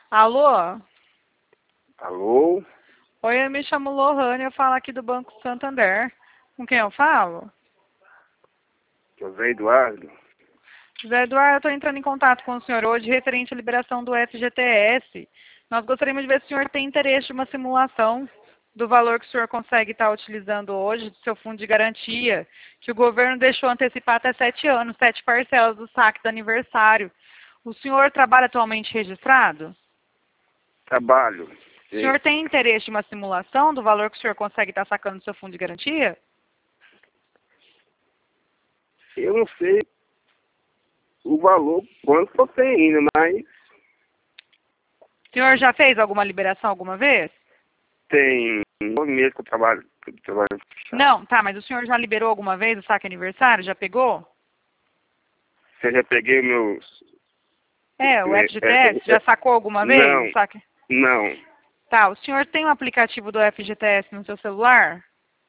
Alô? Alô? Oi, eu me chamo Lohane, eu falo aqui do Banco Santander. Com quem eu falo? José Eduardo? José Eduardo, eu estou entrando em contato com o senhor hoje referente à liberação do FGTS. Nós gostaríamos de ver se o senhor tem interesse em uma simulação do valor que o senhor consegue estar utilizando hoje, do seu fundo de garantia, que o governo deixou antecipar até 7 anos, 7 parcelas do saque do aniversário. O senhor trabalha atualmente registrado? Trabalho. O senhor tem interesse em uma simulação do valor que o senhor consegue estar sacando do seu fundo de garantia? Eu não sei o valor, quanto eu tenho ainda, mas O senhor já fez alguma liberação alguma vez? tem 9 meses que eu trabalho fechado. Não, tá, mas o senhor já liberou alguma vez o saque aniversário? Já pegou? Você já peguei meus... O FGTS, já sacou alguma vez Não, o saque? não. Tá, o senhor tem um aplicativo do FGTS no seu celular?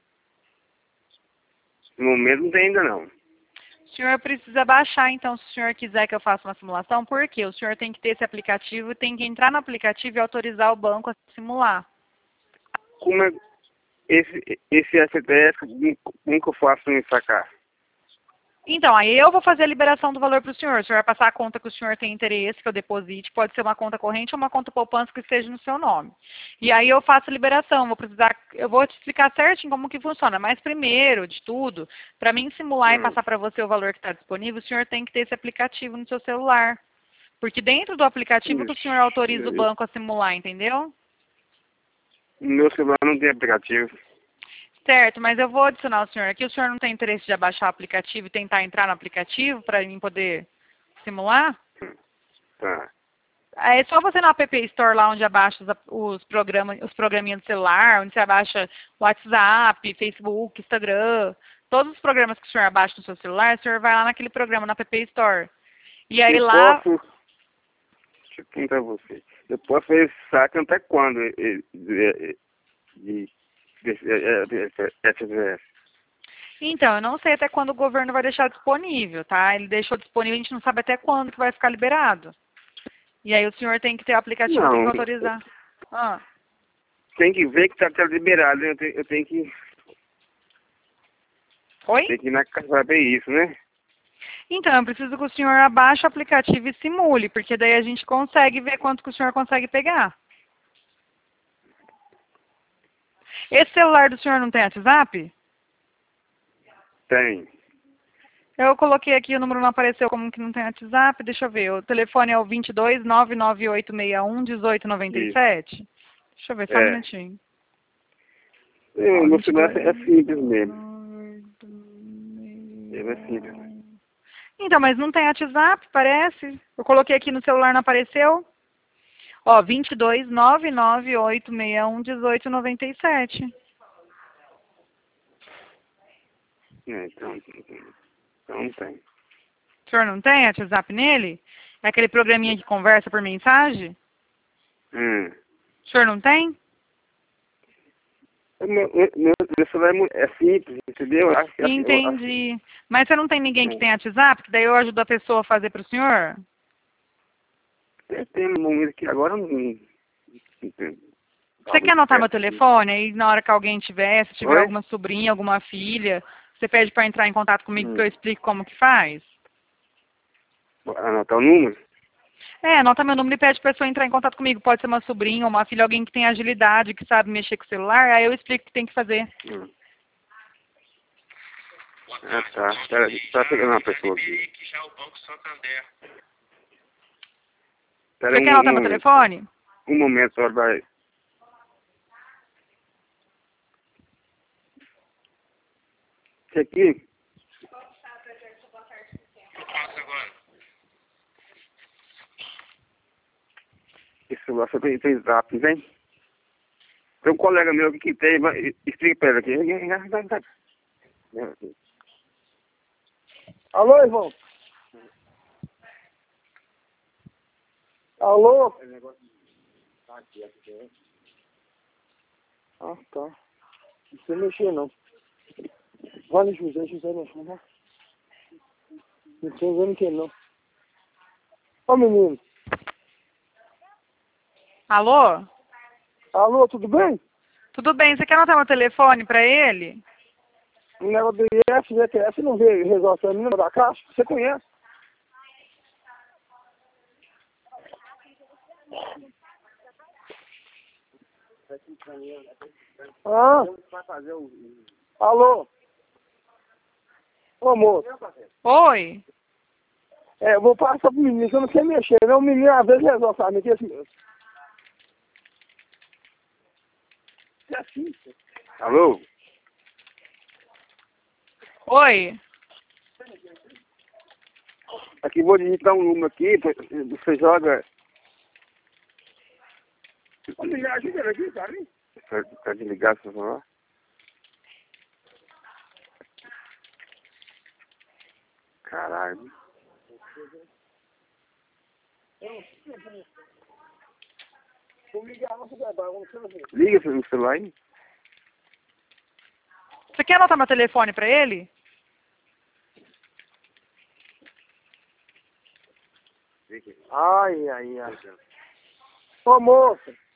No momento não tem ainda não. O senhor precisa baixar, então, se o senhor quiser que eu faça uma simulação, por quê? O senhor tem que ter esse aplicativo, tem que entrar no aplicativo e autorizar o banco a simular. Como é esse FTS, como que eu faço em sacar? Então, aí eu vou fazer a liberação do valor para o senhor. O senhor vai passar a conta que o senhor tem interesse, que eu deposite. Pode ser uma conta corrente ou uma conta poupança que esteja no seu nome. E aí eu faço a liberação. Eu vou te explicar certinho como que funciona. Mas primeiro de tudo, para mim simular e passar para você o valor que está disponível, o senhor tem que ter esse aplicativo no seu celular. Porque dentro do aplicativo que o senhor autoriza o banco a simular, entendeu? No meu celular não tem aplicativo. Certo, mas eu vou adicionar o senhor aqui. O senhor não tem interesse de abaixar o aplicativo e tentar entrar no aplicativo para mim poder simular? Tá. É só você no App Store lá onde abaixa os programinhas do celular, onde você abaixa WhatsApp, Facebook, Instagram, todos os programas que o senhor abaixa no seu celular, o senhor vai lá naquele programa no App Store. E aí Eu lá, posso... Deixa eu perguntar a você. Eu posso fazer esse saque até quando? De FGTS? então, eu não sei até quando o governo vai deixar disponível, tá? Ele deixou disponível, a gente não sabe até quando que vai ficar liberado. E aí o senhor tem que ter o aplicativo, tem que Não. autorizar. Ah. Tem que ver que tá liberado, né? Eu tenho que... Oi? Tem que ir na casa pra ver isso, né? Então, eu preciso que o senhor abaixe o aplicativo e simule, porque daí a gente consegue ver quanto que o senhor consegue pegar. Esse celular do senhor não tem WhatsApp? Tem. Eu coloquei aqui, o número não apareceu como que não tem WhatsApp. Deixa eu ver. O telefone é o 22 99861 Isso. 1897. Deixa eu ver, só um É. minutinho. Ó, Meu celular 22 é simples mesmo. Ele é simples. Então, mas não tem WhatsApp, parece. Eu coloquei aqui no celular, não apareceu. Ó, 22 99861 1897. Então não tem. O senhor não tem WhatsApp nele? É aquele programinha de conversa por mensagem? Hum. O senhor não tem? Meu celular é simples, entendeu? Entendi. Mas você não tem ninguém que tem WhatsApp? Que daí eu ajudo a pessoa a fazer para o senhor? Tem um momento que agora não tem. Você quer anotar meu telefone? Aí na hora que alguém tiver, se tiver Oi? alguma sobrinha, alguma filha, você pede para entrar em contato comigo que eu explico como que faz? Anotar o número? Anota meu número e pede para a pessoa entrar em contato comigo. Pode ser uma sobrinha, uma filha, alguém que tem agilidade, que sabe mexer com o celular. Aí eu explico o que tem que fazer. Ah, tá. Tá chegando uma pessoa aqui. Espera Você quer anotar meu momento. telefone? Um momento, só vai. Esse aqui? Esse celular só tem zap, vem? Tem um colega meu aqui que tem, explica pra ele aqui. Alô, irmão? Alô? Ah, tá. Não sei mexer, não. Vai, José mexer, não. Não sei vendo quem, não. Ó, menino. Alô? Alô, tudo bem? Tudo bem, você quer anotar meu telefone pra ele? O negócio do IF, GTS, não veio resolver a menina da caixa? Você conhece? Ah, alô? Ô, moço. Oi? É, eu vou passar pro menino, que eu não sei mexer, né? O menino às vezes resolve, sabe? Que assim... É assim. Alô? Oi? Aqui vou digitar um número aqui, você joga. Ô, menino, ajuda ele aqui, tá ali? Tá desligado, por favor. Caralho. Vou ligar, não vai dar, vamos ver. Liga no celular aí. Você quer anotar meu telefone pra ele? Ai. Ô, moça.